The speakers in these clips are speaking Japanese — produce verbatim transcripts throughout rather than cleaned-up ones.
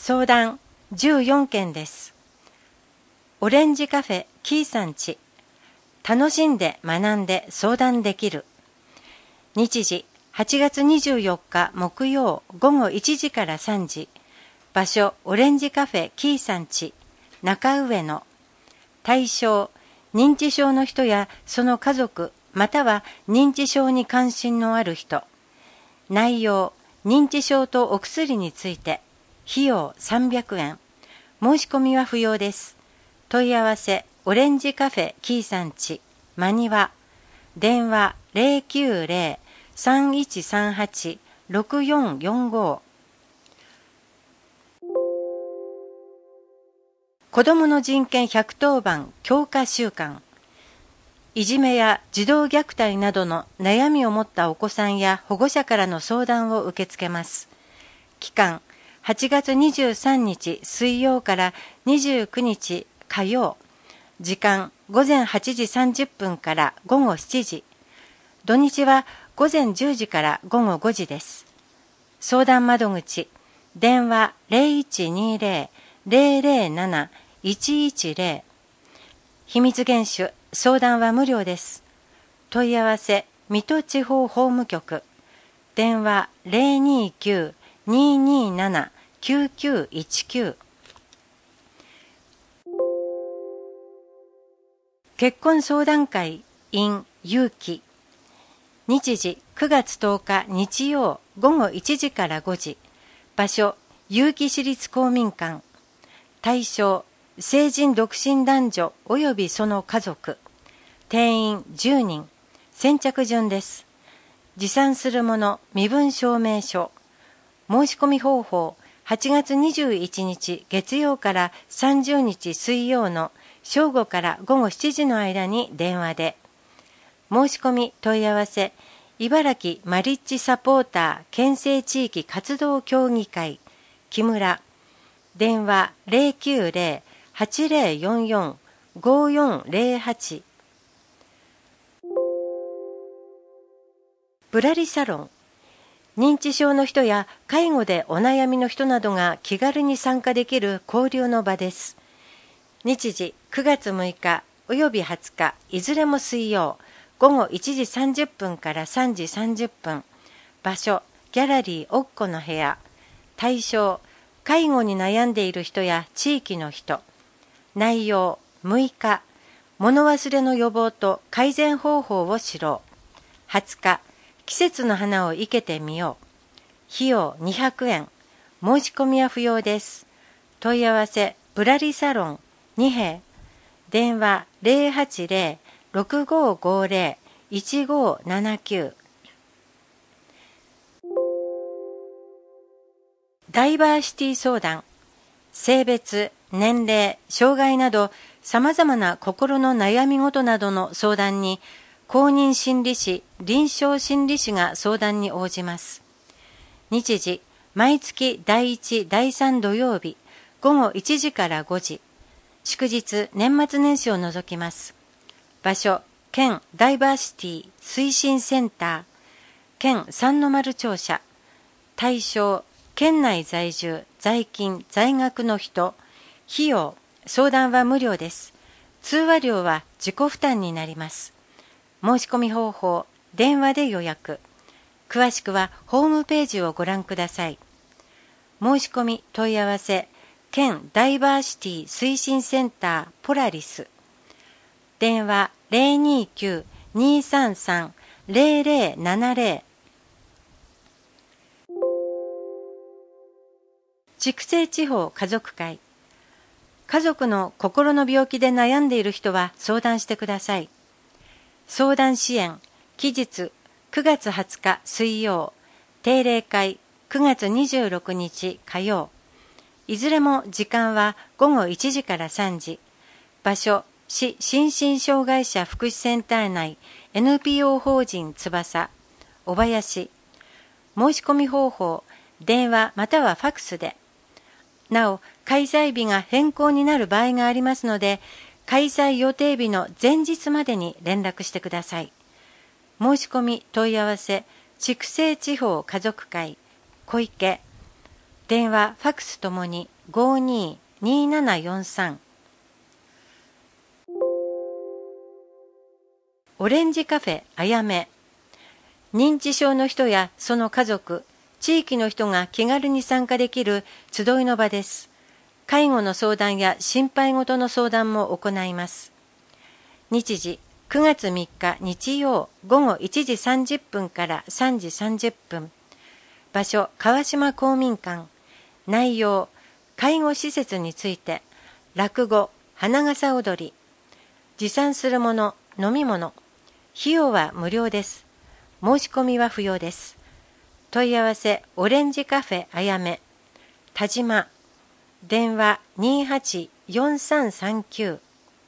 相談じゅうよんけんです。オレンジカフェキーさんち。楽しんで学んで相談できる。日時はちがつにじゅうよっか木曜午後いちじからさんじ。場所オレンジカフェキーさんち中上野。対象認知症の人やその家族または認知症に関心のある人。内容認知症とお薬について。費用さんびゃくえん。申し込みは不要です。問い合わせオレンジカフェキーさんち間庭。電話 ゼロきゅうゼロ さんいちさんはち ろくよんよんご。子どもの人権ひゃくとおばん強化週間。いじめや児童虐待などの悩みを持ったお子さんや保護者からの相談を受け付けます。期間はちがつにじゅうさんにち水曜からにじゅうくにち火曜。時間ごぜんはちじさんじゅっぷんからごごしちじ。土日はごぜんじゅうじからごごごじです。相談窓口電話 ゼロいちにゼロ ゼロゼロなな いちいちゼロ。秘密厳守相談は無料です。問い合わせ水戸地方法務局電話 ゼロにきゅう にになな きゅうきゅういちきゅう。結婚相談会 in 勇気。日時くがつとおか日曜午後いちじからごじ。場所結城市立公民館。対象成人独身男女及びその家族。定員じゅうにん。先着順です。持参するもの身分証明書。申し込み方法はちがつにじゅういちにち月曜からさんじゅうにち水曜の正午からごごしちじの間に電話で。申し込み問い合わせ茨城マリッジサポーター県政地域活動協議会木村。電話 ゼロきゅうゼロ はちゼロよんよん ごよんゼロはち。ぶらりサロン。認知症の人や介護でお悩みの人などが気軽に参加できる交流の場です。日時くがつむいかおよびはつかいずれも水曜ごごいちじさんじゅっぷんからさんじさんじゅっぷん。場所ギャラリーおっこの部屋。対象介護に悩んでいる人や地域の人。内容むいか物忘れの予防と改善方法を知ろう。はつか季節の花を生けてみよう。費用にひゃくえん。申し込みは不要です。問い合わせぶらりサロンにへい。電話 ゼロはちゼロ ろくごごゼロ いちごななきゅう。ダイバーシティ相談。性別、年齢、障害など様々な心の悩み事などの相談に公認心理師、臨床心理師が相談に応じます。日時、毎月だいいち、だいさん土曜日、ごごいちじからごじ。祝日、年末年始を除きます。場所、県ダイバーシティ推進センター、県三の丸庁舎。対象、県内在住、在勤、在学の人。費用、相談は無料です。通話料は自己負担になります。申し込み方法、電話で予約。詳しくはホームページをご覧ください。申し込み問い合わせ、県ダイバーシティ推進センターポラリス。電話 ゼロにきゅう にさんさん ゼロゼロななゼロ。筑西地方家族会。家族の心の病気で悩んでいる人は相談してください。相談支援、期日くがつはつか水曜、定例会くがつにじゅうろくにち火曜。いずれも時間はごごいちじからさんじ。場所、市心身障害者福祉センター内 エヌピーオー 法人翼、小林。申し込み方法、電話またはファクスで。なお、開催日が変更になる場合がありますので、開催予定日の前日までに連絡してください。申し込み問い合わせ、筑西地方家族会、小池。 電話、ファックスともに ごーにーにーななよんさん。オレンジカフェあやめ。認知症の人やその家族、地域の人が気軽に参加できる集いの場です。介護の相談や心配事の相談も行います。日時、くがつみっか日曜午後いちじさんじゅっぷんからさんじさんじゅっぷん。場所、川島公民館。内容、介護施設について、落語、花笠踊り。持参するもの、飲み物。費用は無料です。申し込みは不要です。問い合わせ、オレンジカフェあやめ。田島。電話 にーはちよんさんさんきゅう。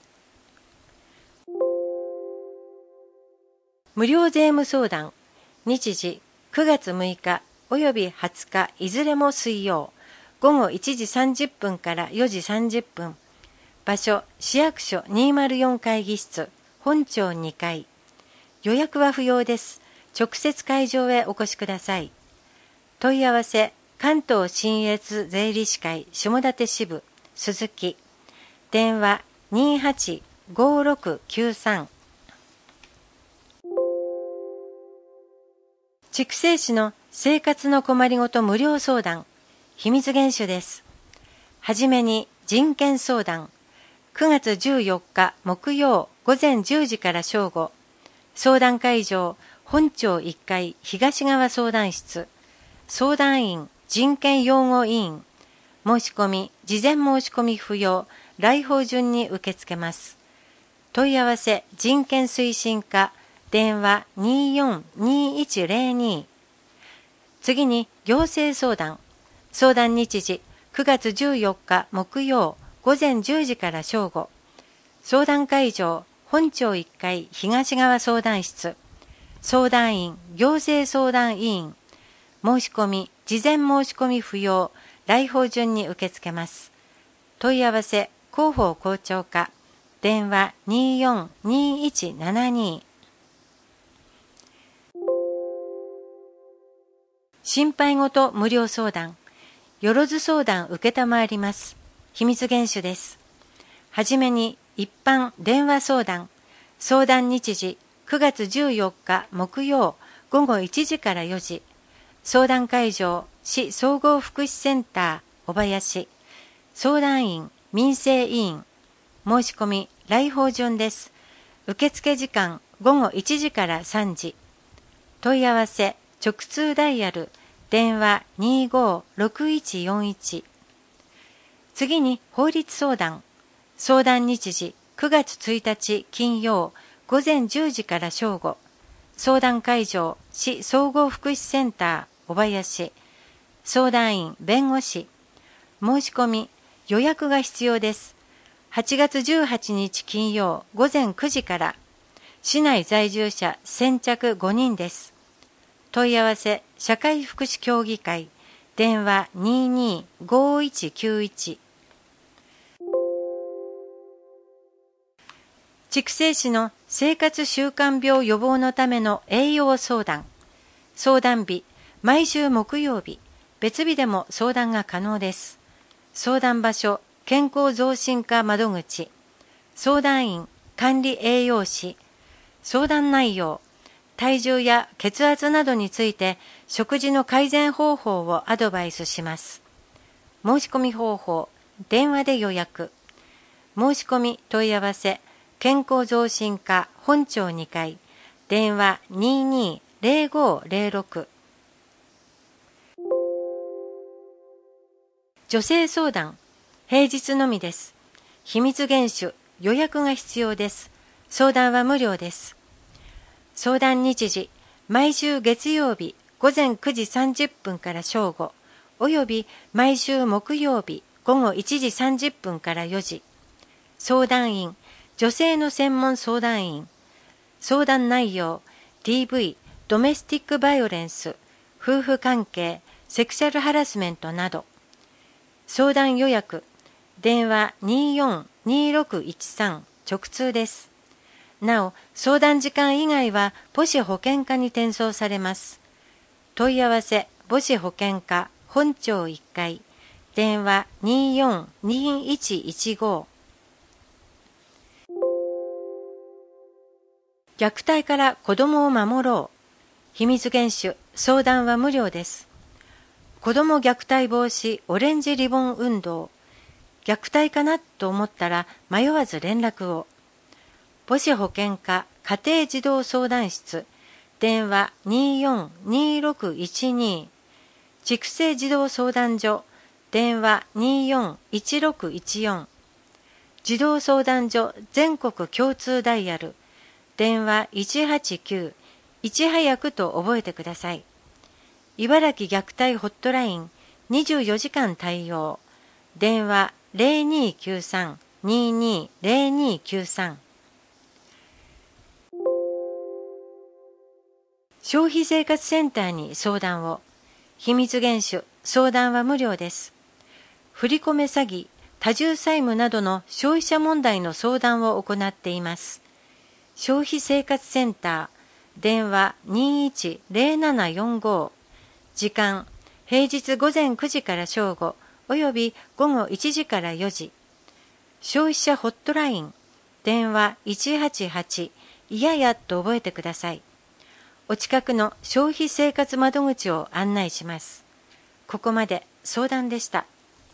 無料税務相談。日時、くがつむいかおよびはつかいずれも水曜。午後いちじさんじゅっぷんからよじさんじゅっぷん。場所、市役所にーまるよん会議室、本庁にかい。予約は不要です。直接会場へお越しください。問い合わせ、関東信越税理士会下館支部、鈴木。電話 にーはちごーろくきゅうさん。筑西市の生活の困りごと無料相談。秘密厳守です。はじめに人権相談。くがつじゅうよっか木曜午前じゅうじから正午。相談会場、本庁いっかい東側相談室。相談員、人権擁護委員。申し込み、事前申し込み不要。来訪順に受け付けます。問い合わせ、人権推進課。電話 にーよんにーいちゼロに。次に行政相談。相談日時、くがつじゅうよっか木曜午前じゅうじから正午。相談会場、本庁いっかい東側相談室。相談員、行政相談委員。申し込み、事前申し込み不要。来訪順に受け付けます。問い合わせ、広報校長課。電話 にーよんにーいちななに。心配ごと無料相談。よろず相談受けたまわります。秘密厳守です。はじめに一般電話相談。相談日時、くがつじゅうよっか木曜午後いちじからよじ。相談会場、市総合福祉センター、小林。相談員、民生委員。申し込み、来訪順です。受付時間、ごごいちじからさんじ。問い合わせ、直通ダイヤル。電話 にーごーろくいちよんいち。次に法律相談。相談日時、くがつついたち金曜午前じゅうじから正午。相談会場、市総合福祉センター、小林。相談員、弁護士。申し込み、予約が必要です。はちがつじゅうはちにち金曜午前くじから。市内在住者先着ごにんです。問い合わせ、社会福祉協議会。電話 にーにーごーいちきゅういち。筑西市の生活習慣病予防のための栄養相談。相談日、毎週木曜日。別日でも相談が可能です。相談場所、健康増進課窓口。相談員、管理栄養士。相談内容、体重や血圧などについて食事の改善方法をアドバイスします。申し込み方法、電話で予約。申し込み問い合わせ、健康増進課本庁にかい、電話 にーにーぜろごーぜろろく。女性相談、平日のみです。秘密厳守、予約が必要です。相談は無料です。相談日時、毎週月曜日午前くじさんじゅっぷんから正午、および毎週木曜日午後いちじさんじゅっぷんからよじ。相談員、女性の専門相談員。相談内容、ディーブイ、ドメスティックバイオレンス、夫婦関係、セクシャルハラスメントなど。相談予約、電話 にーよんにーろくいちさん 直通です。なお、相談時間以外は母子保健課に転送されます。問い合わせ、母子保健課、 本町いっかい、電話 にーよんにーいちいちご。虐待から子供を守ろう。秘密厳守、相談は無料です。子供虐待防止オレンジリボン運動。虐待かなと思ったら迷わず連絡を。母子保健課家庭児童相談室、電話 にーよんにーろくいちに。畜生児童相談所、電話 にーよんいちろくいちよん。児童相談所全国共通ダイヤル、電話いちはちきゅう、いち早くと覚えてください。茨城虐待ホットラインにじゅうよじかん対応、電話 ゼロにーきゅうさん にーにーゼロにーきゅうさん。消費生活センターに相談を。秘密厳守、相談は無料です。振り込め詐欺、多重債務などの消費者問題の相談を行っています。消費生活センター、電話 にーいちゼロななよんご。時間、平日午前くじから正午、および午後いちじからよじ。消費者ホットライン、電話いちはちはち、いややと覚えてください。お近くの消費生活窓口を案内します。ここまで相談でした。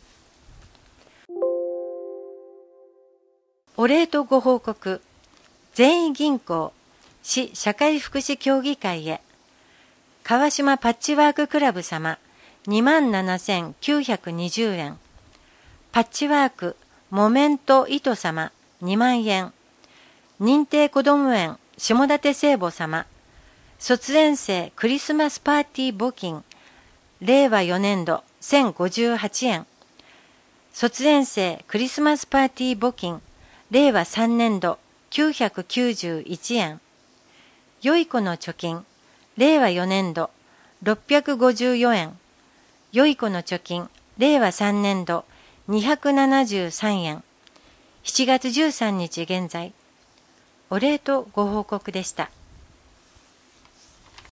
お礼とご報告。善意銀行市社会福祉協議会へ。川島パッチワーククラブ様 にまんななせんきゅうひゃくにじゅうえん。パッチワークモメント糸様にまんえん。認定こども園下館聖母様卒園生クリスマスパーティー募金令和よねんどせんごじゅうはちえん。卒園生クリスマスパーティー募金令和さんねんどきゅうひゃくきゅうじゅういちえん。よい子の貯金令和よねんどろっぴゃくごじゅうよえん。よい子の貯金令和さんねんどにひゃくななじゅうさんえん。しちがつじゅうさんにち現在。お礼とご報告でした。